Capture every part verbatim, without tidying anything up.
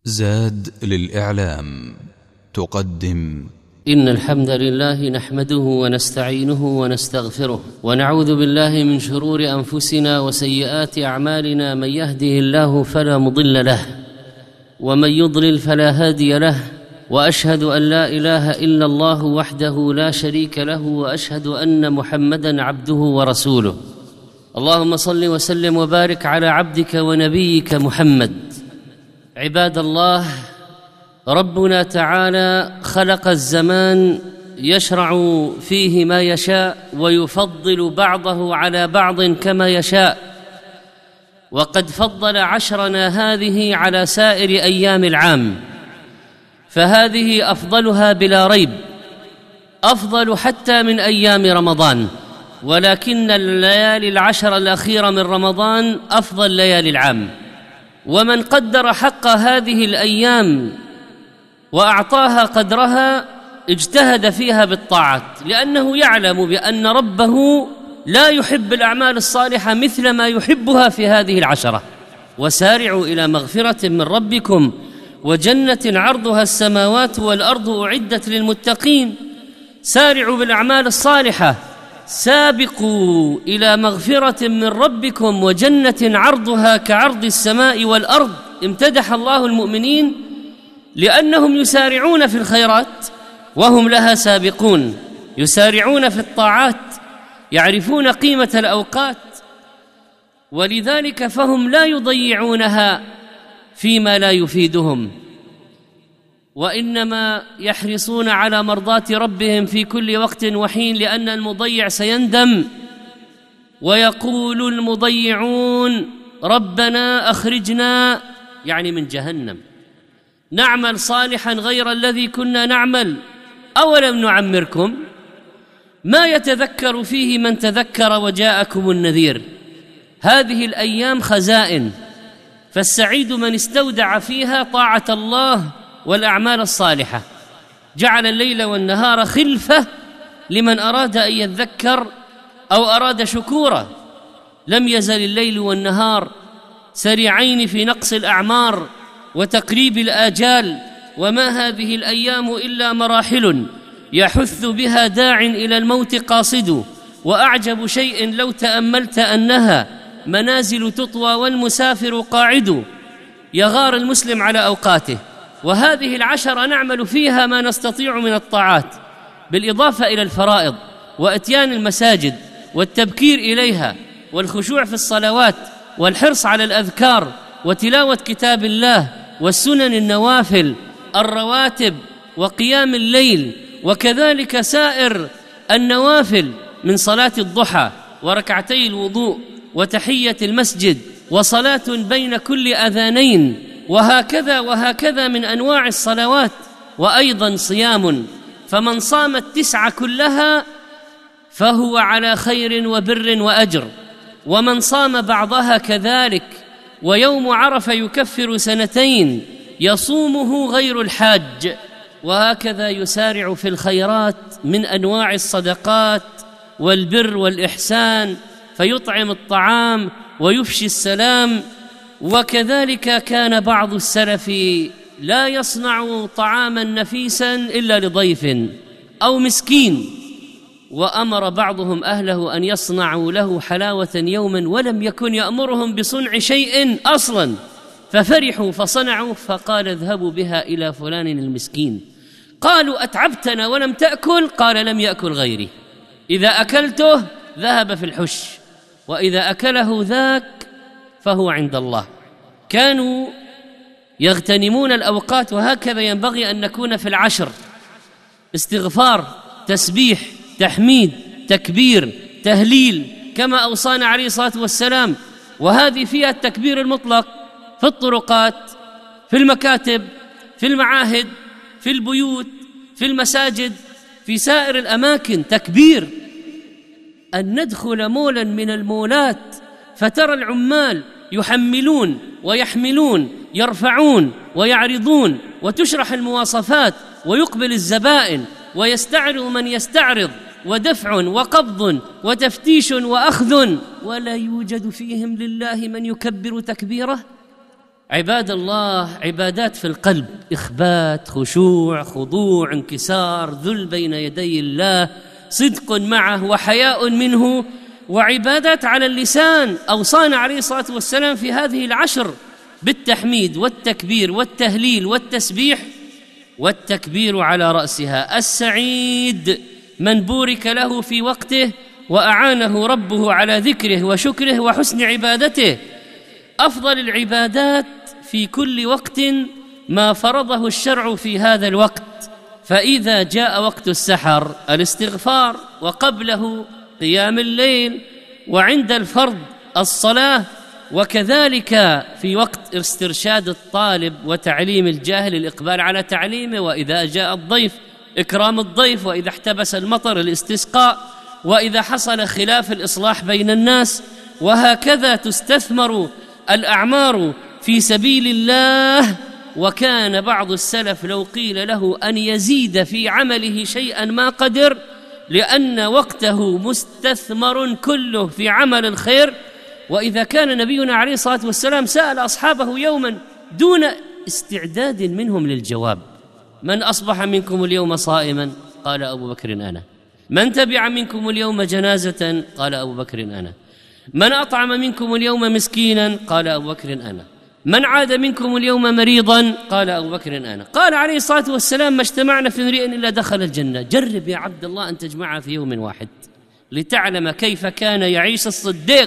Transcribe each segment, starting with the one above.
زاد للإعلام تقدم إن الحمد لله نحمده ونستعينه ونستغفره ونعوذ بالله من شرور أنفسنا وسيئات أعمالنا. من يهده الله فلا مضل له ومن يضلل فلا هادي له، وأشهد أن لا إله إلا الله وحده لا شريك له، وأشهد أن محمدًا عبده ورسوله. اللهم صل وسلم وبارك على عبدك ونبيك محمد. عباد الله، ربنا تعالى خلق الزمان يشرع فيه ما يشاء ويفضل بعضه على بعض كما يشاء، وقد فضل عشرنا هذه على سائر أيام العام، فهذه أفضلها بلا ريب، أفضل حتى من أيام رمضان، ولكن الليالي العشر الأخيرة من رمضان أفضل ليالي العام. ومن قدر حق هذه الأيام وأعطاها قدرها اجتهد فيها بالطاعات، لأنه يعلم بأن ربه لا يحب الأعمال الصالحة مثل ما يحبها في هذه العشرة. وسارعوا إلى مغفرة من ربكم وجنة عرضها السماوات والأرض أعدت للمتقين. سارعوا بالأعمال الصالحة، سابقوا إلى مغفرة من ربكم وجنة عرضها كعرض السماء والأرض. امتدح الله المؤمنين لأنهم يسارعون في الخيرات وهم لها سابقون، يسارعون في الطاعات، يعرفون قيمة الأوقات، ولذلك فهم لا يضيعونها فيما لا يفيدهم، وإنما يحرصون على مرضاة ربهم في كل وقت وحين، لأن المضيع سيندم ويقول المضيعون ربنا أخرجنا، يعني من جهنم، نعمل صالحا غير الذي كنا نعمل، أولم نعمركم ما يتذكر فيه من تذكر وجاءكم النذير. هذه الأيام خزائن، فالسعيد من استودع فيها طاعة الله والأعمال الصالحة، جعل الليل والنهار خلفة لمن أراد أن يذكر أو أراد شكورا. لم يزل الليل والنهار سريعين في نقص الأعمار وتقريب الآجال، وما هذه الأيام إلا مراحل يحث بها داع إلى الموت قاصد. وأعجب شيء لو تأملت أنها منازل تطوى والمسافر قاعد. يغار المسلم على أوقاته، وهذه العشر نعمل فيها ما نستطيع من الطاعات، بالإضافة إلى الفرائض وإتيان المساجد والتبكير إليها والخشوع في الصلوات والحرص على الأذكار وتلاوة كتاب الله والسنن النوافل الرواتب وقيام الليل، وكذلك سائر النوافل من صلاة الضحى وركعتي الوضوء وتحية المسجد وصلاة بين كل أذانين، وهكذا وهكذا من أنواع الصلوات. وأيضا صيام، فمن صام التسعة كلها فهو على خير وبر وأجر، ومن صام بعضها كذلك. ويوم عرفة يكفر سنتين يصومه غير الحاج. وهكذا يسارع في الخيرات من أنواع الصدقات والبر والإحسان، فيطعم الطعام ويفشي السلام. وكذلك كان بعض السلف لا يصنع طعاما نفيسا إلا لضيف أو مسكين، وأمر بعضهم أهله أن يصنعوا له حلاوة يوما، ولم يكن يأمرهم بصنع شيء أصلا، ففرحوا فصنعوا، فقال اذهبوا بها إلى فلان المسكين. قالوا أتعبتنا ولم تأكل؟ قال لم يأكل غيري، إذا أكلته ذهب في الحش، وإذا أكله ذاك فهو عند الله. كانوا يغتنمون الأوقات، وهكذا ينبغي أن نكون في العشر: استغفار، تسبيح، تحميد، تكبير، تهليل، كما أوصانا عليه الصلاة والسلام. وهذه فيها التكبير المطلق في الطرقات، في المكاتب، في المعاهد، في البيوت، في المساجد، في سائر الأماكن تكبير. أن ندخل مولا من المولات فترى العمال يحملون ويحملون، يرفعون ويعرضون، وتشرح المواصفات، ويقبل الزبائن ويستعرض من يستعرض، ودفع وقبض وتفتيش وأخذ، ولا يوجد فيهم لله من يكبر تكبيره. عباد الله، عبادات في القلب، إخبات، خشوع، خضوع، انكسار، ذل بين يدي الله، صدق معه وحياء منه، وعبادات على اللسان. أوصانا عليه الصلاة والسلام في هذه العشر بالتحميد والتكبير والتهليل والتسبيح، والتكبير على رأسها. السعيد من بورك له في وقته وأعانه ربه على ذكره وشكره وحسن عبادته. أفضل العبادات في كل وقت ما فرضه الشرع في هذا الوقت، فإذا جاء وقت السحر الاستغفار، وقبله قيام الليل، وعند الفرض الصلاة، وكذلك في وقت استرشاد الطالب وتعليم الجاهل الإقبال على تعليمه، وإذا جاء الضيف إكرام الضيف، وإذا احتبس المطر الاستسقاء، وإذا حصل خلاف الإصلاح بين الناس. وهكذا تستثمر الأعمار في سبيل الله. وكان بعض السلف لو قيل له أن يزيد في عمله شيئا ما قدر، لأن وقته مستثمر كله في عمل الخير. وإذا كان نبينا عليه الصلاة والسلام سأل أصحابه يوما دون استعداد منهم للجواب: من أصبح منكم اليوم صائما؟ قال أبو بكر أنا. من تبع منكم اليوم جنازة؟ قال أبو بكر أنا. من أطعم منكم اليوم مسكينا؟ قال أبو بكر أنا. من عاد منكم اليوم مريضا؟ قال أبو بكر أنا. قال عليه الصلاة والسلام: ما اجتمعنا في امرئ إلا دخل الجنة. جرب يا عبد الله أن تجمعها في يوم واحد لتعلم كيف كان يعيش الصديق.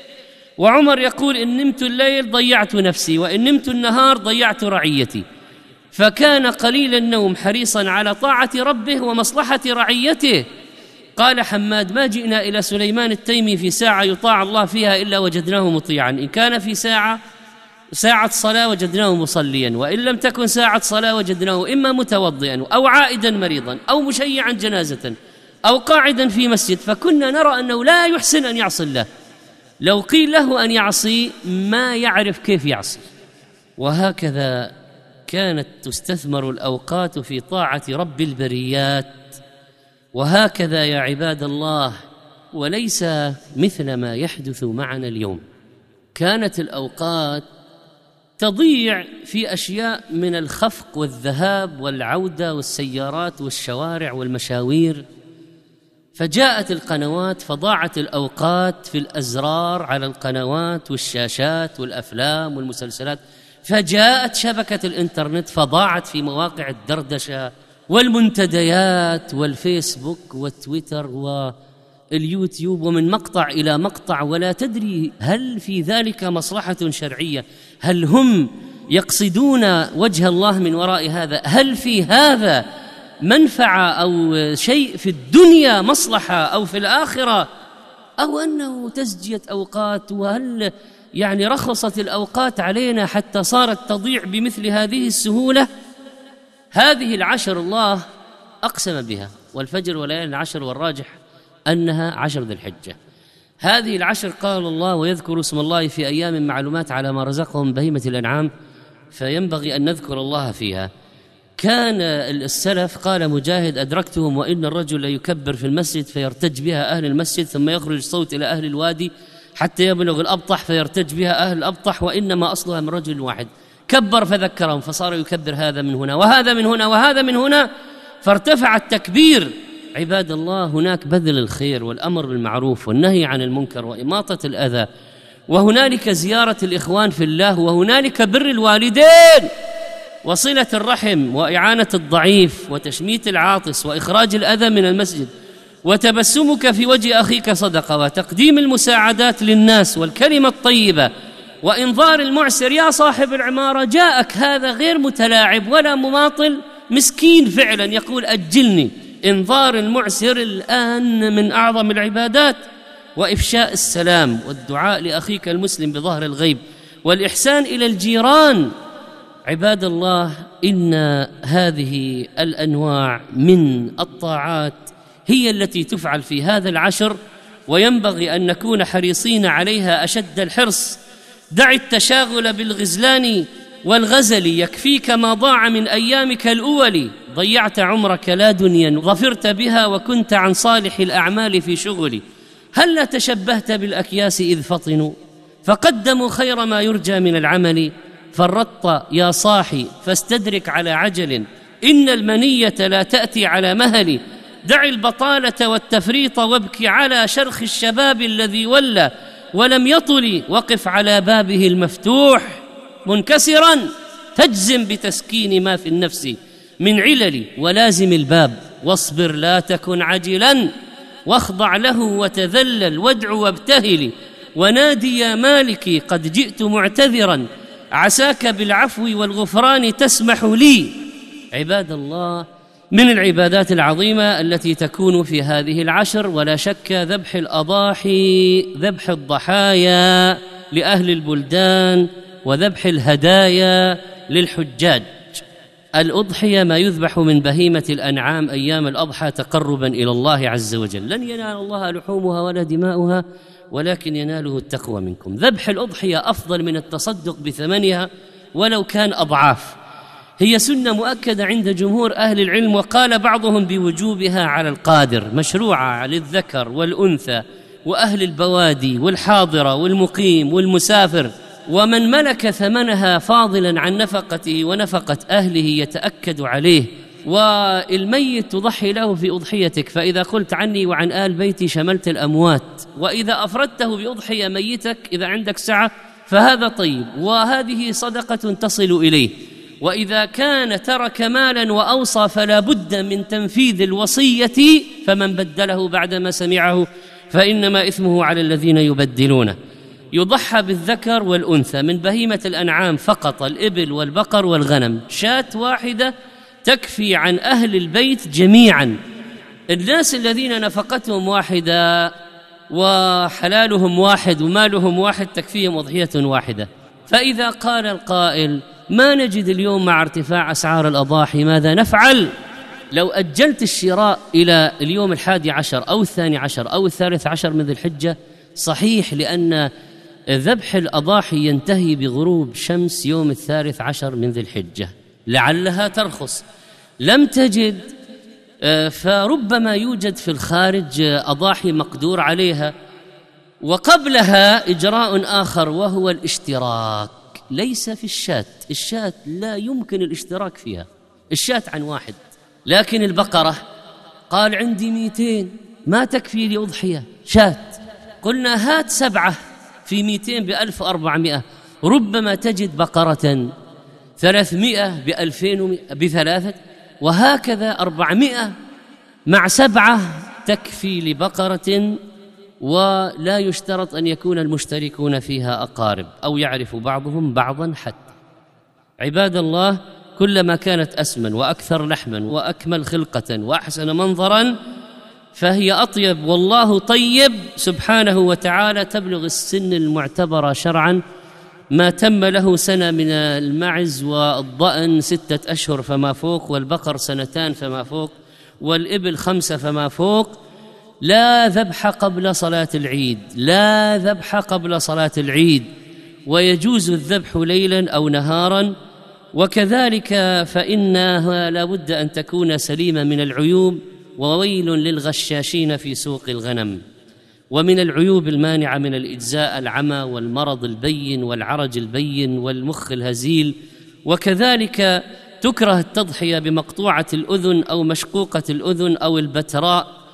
وعمر يقول: إن نمت الليل ضيعت نفسي، وإن نمت النهار ضيعت رعيتي. فكان قليل النوم حريصا على طاعة ربه ومصلحة رعيته. قال حماد: ما جئنا إلى سليمان التيمي في ساعة يطاع الله فيها إلا وجدناه مطيعا، إن كان في ساعة ساعة صلاة وجدناه مصليا، وإن لم تكن ساعة صلاة وجدناه إما متوضئا أو عائدا مريضا أو مشيعا جنازة أو قاعدا في مسجد. فكنا نرى أنه لا يحسن أن يعصي الله، لو قيل له أن يعصي ما يعرف كيف يعصي. وهكذا كانت تستثمر الأوقات في طاعة رب البريات. وهكذا يا عباد الله، وليس مثل ما يحدث معنا اليوم. كانت الأوقات تضيع في أشياء من الخفق والذهاب والعودة والسيارات والشوارع والمشاوير، فجاءت القنوات فضاعت الأوقات في الأزرار على القنوات والشاشات والأفلام والمسلسلات. فجاءت شبكة الإنترنت فضاعت في مواقع الدردشة والمنتديات والفيسبوك والتويتر واليوتيوب، ومن مقطع إلى مقطع، ولا تدري هل في ذلك مصلحة شرعية، هل هم يقصدون وجه الله من وراء هذا، هل في هذا منفعة أو شيء في الدنيا مصلحة أو في الآخرة، أو أنه تزجية أوقات. وهل يعني رخصت الأوقات علينا حتى صارت تضيع بمثل هذه السهولة؟ هذه العشر الله أقسم بها، والفجر وليالي العشر، والراجح أنها عشر ذي الحجة. هذه العشر قال الله: ويذكر اسم الله في أيام معلومات على ما رزقهم بهيمة الأنعام، فينبغي أن نذكر الله فيها. كان السلف، قال مجاهد: أدركتهم وإن الرجل ليكبر في المسجد فيرتج بها أهل المسجد، ثم يخرج صوت إلى أهل الوادي حتى يبلغ الأبطح فيرتج بها أهل الأبطح، وإنما أصلها من رجل واحد كبر فذكرهم، فصار يكبر هذا من هنا وهذا من هنا وهذا من هنا، فارتفع التكبير. عباد الله، هناك بذل الخير والأمر بالمعروف والنهي عن المنكر وإماطة الأذى، وهنالك زيارة الإخوان في الله، وهنالك بر الوالدين وصلة الرحم وإعانة الضعيف وتشميت العاطس وإخراج الأذى من المسجد، وتبسمك في وجه أخيك صدقة، وتقديم المساعدات للناس والكلمة الطيبة، وإنظار المعسر. يا صاحب العمارة، جاءك هذا غير متلاعب ولا مماطل، مسكين فعلا، يقول أجلني. إنظار المعسر الآن من أعظم العبادات. وإفشاء السلام والدعاء لأخيك المسلم بظهر الغيب، والإحسان إلى الجيران. عباد الله، إن هذه الأنواع من الطاعات هي التي تفعل في هذا العشر، وينبغي أن نكون حريصين عليها أشد الحرص. دع التشاغل بالغزلان والغزل، يكفيك ما ضاع من أيامك الأول. ضيعت عمرك لا دنيا ظفرت بها، وكنت عن صالح الأعمال في شغل. هل تشبهت بالأكياس إذ فطنوا فقدموا خير ما يرجى من العمل؟ فرطت يا صاحي فاستدرك على عجل، إن المنية لا تأتي على مهل، دع البطالة والتفريط وابكي على شرخ الشباب الذي ولى ولم يطل، وقف على بابه المفتوح منكسرا، تجزم بتسكين ما في النفس من علل، ولازم الباب واصبر لا تكن عجلا، واخضع له وتذلل وادع وابتهل، ونادي يا مالكي قد جئت معتذرا، عساك بالعفو والغفران تسمح لي. عباد الله، من العبادات العظيمة التي تكون في هذه العشر ولا شك ذبح الأضاحي، ذبح الضحايا لأهل البلدان، وذبح الهدايا للحجاج. الأضحية ما يذبح من بهيمة الأنعام أيام الأضحى تقربا إلى الله عز وجل، لن ينال الله لحومها ولا دماؤها ولكن يناله التقوى منكم. ذبح الأضحية أفضل من التصدق بثمنها ولو كان أضعاف، هي سنة مؤكدة عند جمهور أهل العلم، وقال بعضهم بوجوبها على القادر، مشروعة للذكر والأنثى وأهل البوادي والحاضرة والمقيم والمسافر، ومن ملك ثمنها فاضلا عن نفقته ونفقة أهله يتأكد عليه. والميت تضحي له في أضحيتك، فإذا قلت عني وعن آل بيتي شملت الأموات، وإذا أفردته بأضحية ميتك إذا عندك سعة فهذا طيب، وهذه صدقة تصل إليه. وإذا كان ترك مالا وأوصى فلا بد من تنفيذ الوصية، فمن بدله بعدما سمعه فإنما إثمه على الذين يبدلونه. يضحى بالذكر والأنثى من بهيمة الأنعام فقط، الإبل والبقر والغنم، شاة واحدة تكفي عن أهل البيت جميعا. الناس الذين نفقتهم واحدة وحلالهم واحد ومالهم واحد تكفيهم أضحية واحدة. فإذا قال القائل ما نجد اليوم مع ارتفاع أسعار الأضاحي ماذا نفعل؟ لو أجلت الشراء إلى اليوم الحادي عشر أو الثاني عشر أو الثالث عشر من ذي الحجة صحيح، لأن ذبح الأضاحي ينتهي بغروب شمس يوم الثالث عشر من ذي الحجة، لعلها ترخص. لم تجد فربما يوجد في الخارج أضاحي مقدور عليها. وقبلها إجراء آخر وهو الاشتراك، ليس في الشاة، الشاة لا يمكن الاشتراك فيها، الشاة عن واحد، لكن البقرة قال عندي ميتين ما تكفي لي أضحية شاة، قلنا هات سبعة في ميتين بألف وأربعمائة، ربما تجد بقرة ثلاثمائة بألفين بثلاثة، وهكذا أربعمائة مع سبعة تكفي لبقرة، ولا يشترط أن يكون المشتركون فيها أقارب أو يعرف بعضهم بعضا حتى. عباد الله، كلما كانت أسمن وأكثر لحما وأكمل خلقة وأحسن منظرا فهي أطيب، والله طيب سبحانه وتعالى. تبلغ السن المعتبرة شرعا ما تم له سنة من المعز والضأن ستة أشهر فما فوق، والبقر سنتان فما فوق، والإبل خمسة فما فوق. لا ذبح قبل صلاة العيد، لا ذبح قبل صلاة العيد، ويجوز الذبح ليلا أو نهارا. وكذلك فإنها لا بد أن تكون سليمة من العيوب، وويل للغشاشين في سوق الغنم. ومن العيوب المانعة من الإجزاء العمى والمرض البين والعرج البين والمخ الهزيل. وكذلك تكره التضحية بمقطوعة الأذن أو مشقوقة الأذن أو البتراء.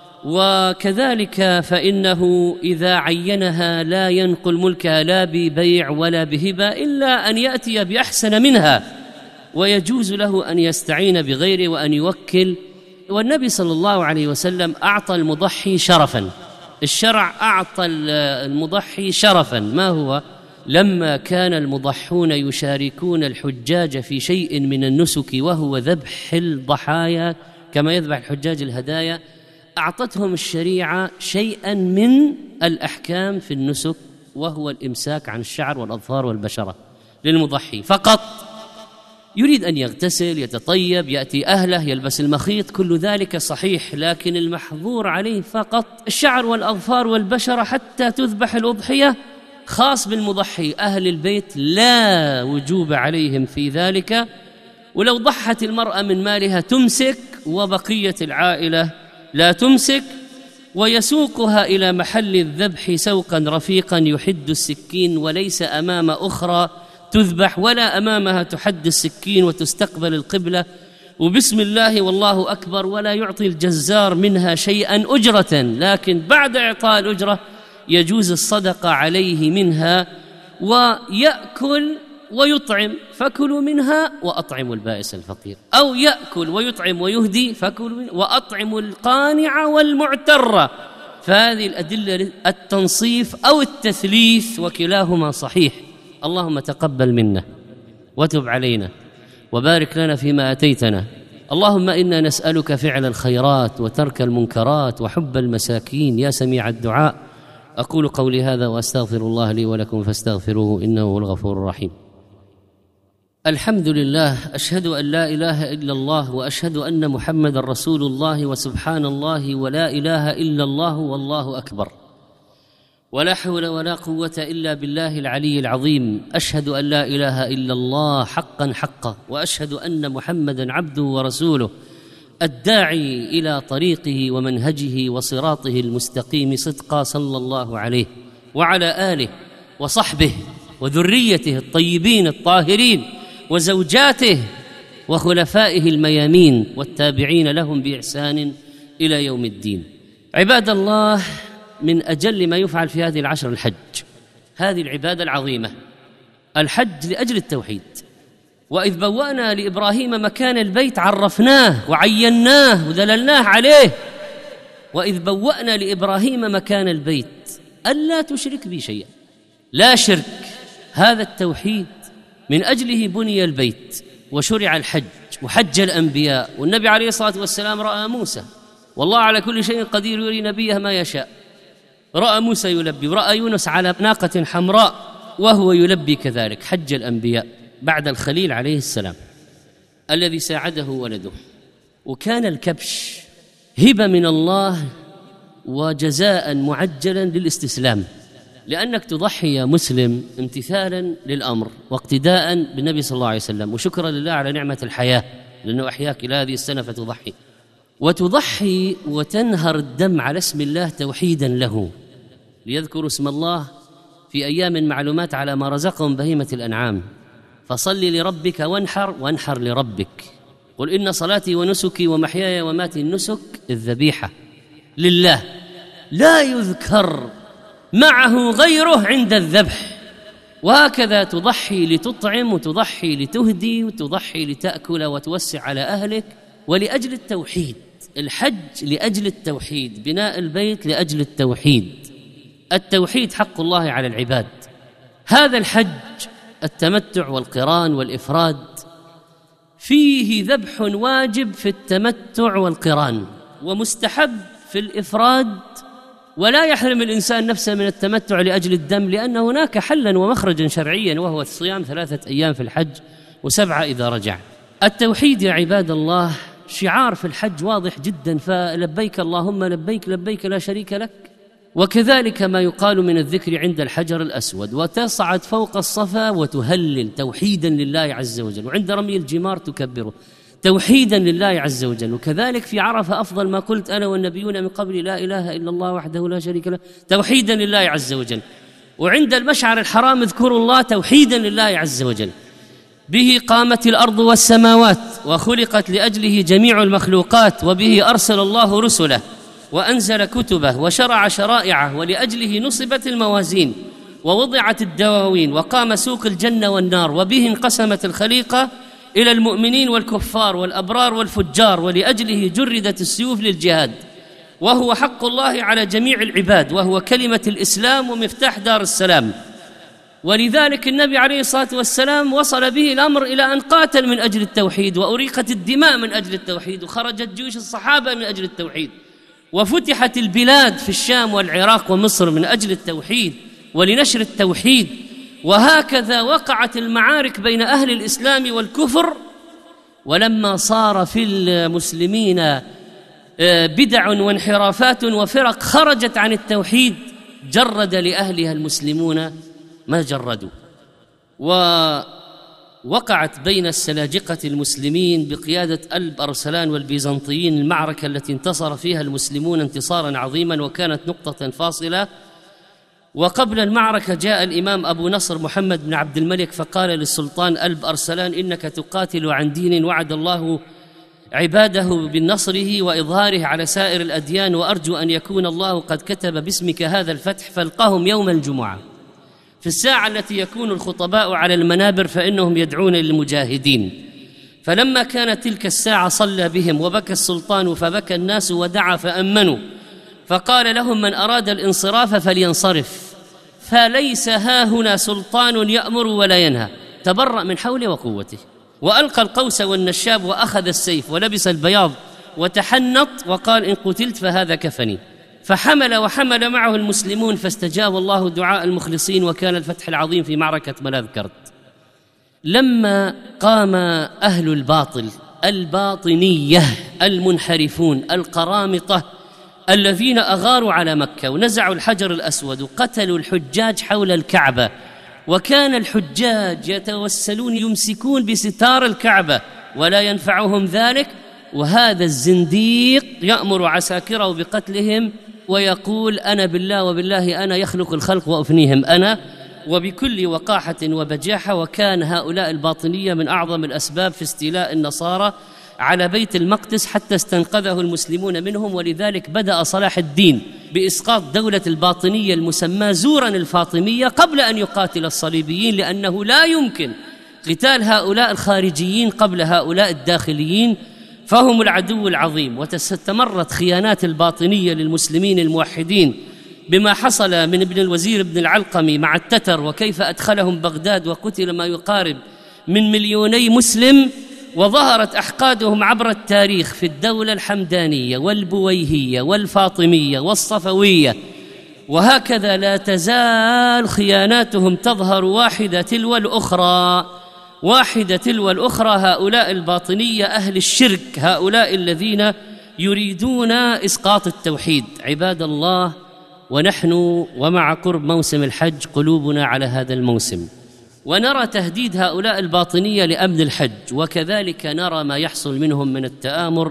وكذلك فإنه إذا عينها لا ينقل ملكها لا ببيع ولا بهبة إلا أن يأتي بأحسن منها، ويجوز له أن يستعين بغيره وأن يوكل. والنبي صلى الله عليه وسلم أعطى المضحي شرفا، الشرع أعطى المضحي شرفا، ما هو؟ لما كان المضحون يشاركون الحجاج في شيء من النسك وهو ذبح الضحايا كما يذبح الحجاج الهدايا، أعطتهم الشريعة شيئا من الأحكام في النسك، وهو الإمساك عن الشعر والأظفار والبشرة للمضحي فقط. يريد أن يغتسل يتطيب يأتي أهله يلبس المخيط، كل ذلك صحيح، لكن المحظور عليه فقط الشعر والأظفار والبشرة حتى تذبح الأضحية، خاص بالمضحي. أهل البيت لا وجوب عليهم في ذلك، ولو ضحت المرأة من مالها تمسك، وبقية العائلة لا تمسك. ويسوقها إلى محل الذبح سوقا رفيقا يحد السكين، وليس أمام أخرى تذبح ولا أمامها تحد السكين وتستقبل القبلة وبسم الله والله أكبر، ولا يعطي الجزار منها شيئا أجرة، لكن بعد إعطاء الأجرة يجوز الصدقة عليه منها، ويأكل ويطعم، فكلوا منها وأطعموا البائس الفقير، أو يأكل ويطعم ويهدي فكلوا منها وأطعموا القانع والمعتر. فهذه الأدلة التنصيف أو التثليث وكلاهما صحيح. اللهم تقبل منا وتب علينا وبارك لنا فيما أتيتنا. اللهم إنا نسألك فعل الخيرات وترك المنكرات وحب المساكين يا سميع الدعاء. أقول قولي هذا وأستغفر الله لي ولكم فاستغفروه إنه هو الغفور الرحيم. الحمد لله، أشهد أن لا إله إلا الله وأشهد أن محمد رسول الله، وسبحان الله ولا إله إلا الله والله أكبر، ولا حول ولا قوة إلا بالله العلي العظيم. أشهد أن لا إله إلا الله حقا حقا، وأشهد أن محمدا عبده ورسوله الداعي إلى طريقه ومنهجه وصراطه المستقيم صدقا، صلى الله عليه وعلى آله وصحبه وذريته الطيبين الطاهرين وزوجاته وخلفائه الميامين والتابعين لهم بإحسان إلى يوم الدين. عباد الله، من أجل ما يفعل في هذه العشر الحج، هذه العبادة العظيمة، الحج لأجل التوحيد. وإذ بوأنا لإبراهيم مكان البيت عرفناه وعيناه ودللناه عليه. وإذ بوأنا لإبراهيم مكان البيت ألا تشرك بي شيئا، لا شرك، هذا التوحيد من أجله بني البيت وشرع الحج وحج الأنبياء. والنبي عليه الصلاة والسلام رأى موسى، والله على كل شيء قدير يري نبيه ما يشاء. رأى موسى يلبي، ورأى يونس على ناقة حمراء وهو يلبي كذلك. حج الأنبياء بعد الخليل عليه السلام الذي ساعده ولده. وكان الكبش هبة من الله وجزاء معجلا للاستسلام، لأنك تضحي يا مسلم امتثالا للأمر واقتداء بالنبي صلى الله عليه وسلم، وشكرا لله على نعمة الحياة لأنه أحياك إلى هذه السنة فتضحي. وتضحي وتنهر الدم على اسم الله توحيدا له، ليذكروا اسم الله في أيام معلومات على ما رزقهم بهيمة الأنعام. فصل لربك وانحر، وانحر لربك. قل إن صلاتي ونسكي ومحياي وماتي، النسك الذبيحة لله، لا يذكر معه غيره عند الذبح. وهكذا تضحي لتطعم، وتضحي لتهدي، وتضحي لتأكل وتوسع على أهلك، ولأجل التوحيد. الحج لأجل التوحيد، بناء البيت لأجل التوحيد. التوحيد حق الله على العباد. هذا الحج التمتع والقران والإفراد، فيه ذبح واجب في التمتع والقران، ومستحب في الإفراد. ولا يحرم الإنسان نفسه من التمتع لأجل الدم، لأن هناك حلا ومخرجا شرعيا، وهو الصيام ثلاثة أيام في الحج وسبعة إذا رجع. التوحيد يا عباد الله شعار في الحج واضح جدا، فلبيك اللهم لبيك لبيك لا شريك لك. وكذلك ما يقال من الذكر عند الحجر الأسود، وتصعد فوق الصفا وتهلل توحيدا لله عز وجل، وعند رمي الجمار تكبره توحيدا لله عز وجل. وكذلك في عرفة أفضل ما قلت أنا والنبيون من قبل لا إله إلا الله وحده لا شريك له، توحيدا لله عز وجل. وعند المشعر الحرام اذكروا الله توحيدا لله عز وجل. به قامت الأرض والسماوات وخلقت لأجله جميع المخلوقات، وبه أرسل الله رسله وأنزل كتبه وشرع شرائعه، ولأجله نصبت الموازين ووضعت الدواوين وقام سوق الجنة والنار، وبه انقسمت الخليقة إلى المؤمنين والكفار والأبرار والفجار، ولأجله جردت السيوف للجهاد. وهو حق الله على جميع العباد، وهو كلمة الإسلام ومفتاح دار السلام. ولذلك النبي عليه الصلاة والسلام وصل به الأمر إلى أن قاتل من أجل التوحيد، وأريقت الدماء من أجل التوحيد، وخرجت جيوش الصحابة من أجل التوحيد، وفتحت البلاد في الشام والعراق ومصر من أجل التوحيد ولنشر التوحيد. وهكذا وقعت المعارك بين أهل الإسلام والكفر. ولما صار في المسلمين بدع وانحرافات وفرق خرجت عن التوحيد، جرد لأهلها المسلمون ما جردوا. ووقعت بين السلاجقة المسلمين بقيادة ألب أرسلان والبيزنطيين المعركة التي انتصر فيها المسلمون انتصارا عظيما، وكانت نقطة فاصلة. وقبل المعركة جاء الإمام أبو نصر محمد بن عبد الملك فقال للسلطان ألب أرسلان: إنك تقاتل عن دين وعد الله عباده بنصره وإظهاره على سائر الأديان، وأرجو أن يكون الله قد كتب باسمك هذا الفتح، فالقهم يوم الجمعة في الساعة التي يكون الخطباء على المنابر فإنهم يدعون للمجاهدين. فلما كانت تلك الساعة صلى بهم، وبكى السلطان فبكى الناس ودعا فأمنوا، فقال لهم: من أراد الانصراف فلينصرف، فليس هاهنا سلطان يأمر ولا ينهى. تبرأ من حوله وقوته، وألقى القوس والنشاب وأخذ السيف ولبس البياض وتحنط وقال: إن قتلت فهذا كفني. فحمل وحمل معه المسلمون، فاستجاب الله دعاء المخلصين، وكان الفتح العظيم في معركة ملاذ كرد. لما قام أهل الباطل الباطنية المنحرفون القرامطة الذين أغاروا على مكة ونزعوا الحجر الأسود وقتلوا الحجاج حول الكعبة، وكان الحجاج يتوسلون يمسكون بستار الكعبة ولا ينفعهم ذلك، وهذا الزنديق يأمر عساكره بقتلهم ويقول: أنا بالله وبالله أنا يخلق الخلق وأفنيهم أنا، وبكل وقاحة وبجاحة. وكان هؤلاء الباطنية من أعظم الأسباب في استيلاء النصارى على بيت المقدس حتى استنقذه المسلمون منهم. ولذلك بدأ صلاح الدين بإسقاط دولة الباطنية المسمى زورا الفاطمية قبل أن يقاتل الصليبيين، لأنه لا يمكن قتال هؤلاء الخارجيين قبل هؤلاء الداخليين، فهم العدو العظيم. وتستمرت خيانات الباطنية للمسلمين الموحدين بما حصل من ابن الوزير ابن العلقمي مع التتر، وكيف أدخلهم بغداد وقتل ما يقارب من مليوني مسلم، وظهرت أحقادهم عبر التاريخ في الدولة الحمدانية والبويهية والفاطمية والصفوية، وهكذا لا تزال خياناتهم تظهر واحدة تلو الأخرى واحدة تلو الأخرى. هؤلاء الباطنية أهل الشرك، هؤلاء الذين يريدون إسقاط التوحيد. عباد الله، ونحن ومع قرب موسم الحج قلوبنا على هذا الموسم، ونرى تهديد هؤلاء الباطنية لأمن الحج، وكذلك نرى ما يحصل منهم من التآمر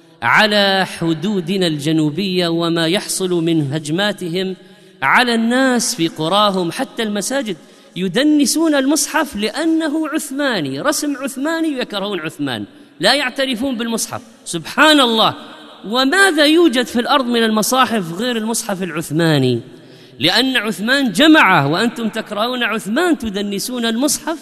على حدودنا الجنوبية، وما يحصل من هجماتهم على الناس في قراهم. حتى المساجد يدنسون المصحف لأنه عثماني، رسم عثماني، ويكرهون عثمان، لا يعترفون بالمصحف. سبحان الله. وماذا يوجد في الأرض من المصاحف غير المصحف العثماني؟ لأن عثمان جمعه وأنتم تكرهون عثمان، تدنسون المصحف.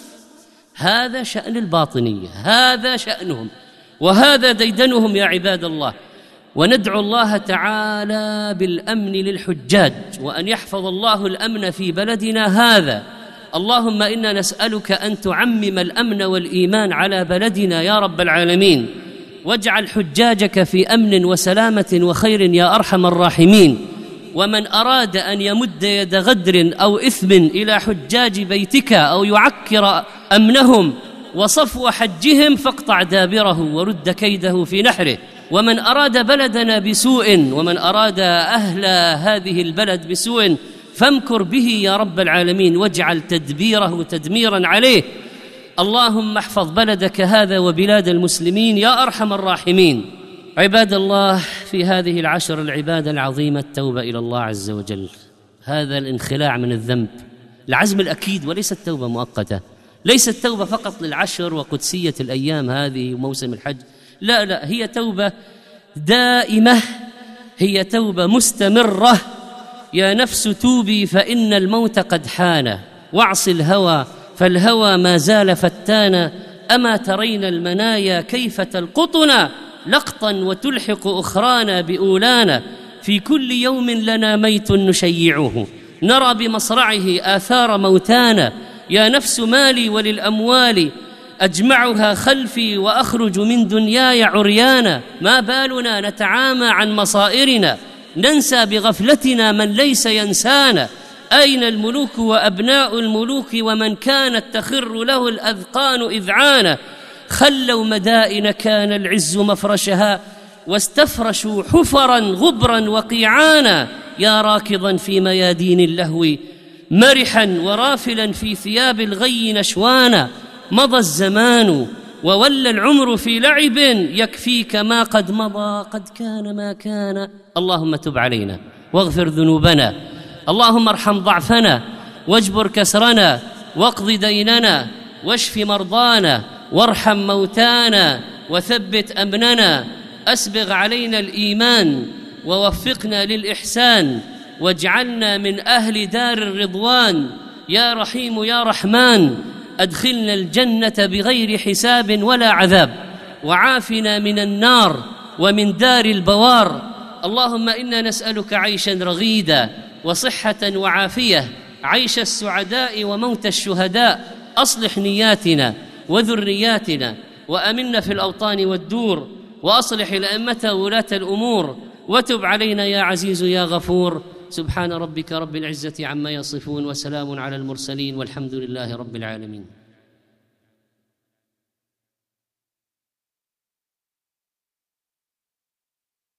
هذا شأن الباطنية، هذا شأنهم، وهذا ديدنهم يا عباد الله. وندعو الله تعالى بالأمن للحجاج، وأن يحفظ الله الأمن في بلدنا هذا. اللهم إنا نسألك أن تعمم الأمن والإيمان على بلدنا يا رب العالمين، واجعل حجاجك في أمن وسلامة وخير يا أرحم الراحمين. ومن أراد أن يمد يد غدر أو إثم إلى حجاج بيتك أو يعكر أمنهم وصفو حجهم فاقطع دابره ورد كيده في نحره. ومن أراد بلدنا بسوء، ومن أراد أهل هذه البلد بسوء، فامكر به يا رب العالمين، واجعل تدبيره تدميرا عليه. اللهم احفظ بلدك هذا وبلاد المسلمين يا أرحم الراحمين. عباد الله، في هذه العشر العبادة العظيمة التوبة إلى الله عز وجل، هذا الانخلاع من الذنب، العزم الأكيد، وليست توبة مؤقتة، ليست توبة فقط للعشر وقدسية الأيام هذه وموسم الحج، لا لا، هي توبة دائمة، هي توبة مستمرة. يا نفس توبي فإن الموت قد حان، واعص الهوى فالهوى ما زال فتانا، أما ترين المنايا كيف تلقطنا لقطا وتلحق أخرانا بأولانا، في كل يوم لنا ميت نشيعه، نرى بمصرعه آثار موتانا. يا نفس مالي وللأموال أجمعها خلفي وأخرج من دنياي عريانا، ما بالنا نتعامى عن مصائرنا، ننسى بغفلتنا من ليس ينسانا. أين الملوك وأبناء الملوك ومن كانت تخر له الأذقان إذعانا، خلوا مدائن كان العز مفرشها واستفرشوا حفرا غبرا وقيعانا، يا راكضا في ميادين اللهو مرحا ورافلا في ثياب الغي نشوانا، مضى الزمان وولى العمر في لعب، يكفيك ما قد مضى قد كان ما كان. اللهم تب علينا واغفر ذنوبنا اللهم ارحم ضعفنا واجبر كسرنا واقض ديننا واشف مرضانا وارحم موتانا وثبت أمننا، أسبغ علينا الإيمان ووفقنا للإحسان واجعلنا من أهل دار الرضوان. يا رحيم يا رحمن أدخلنا الجنة بغير حساب ولا عذاب، وعافنا من النار ومن دار البوار. اللهم إنا نسألك عيشا رغيدا وصحة وعافية، عيش السعداء وموت الشهداء. أصلح نياتنا وذرياتنا وأمنا في الأوطان والدور، وأصلح الأئمة وولاة الأمور، وتب علينا يا عزيز يا غفور. سبحان ربك رب العزة عما يصفون، وسلام على المرسلين، والحمد لله رب العالمين.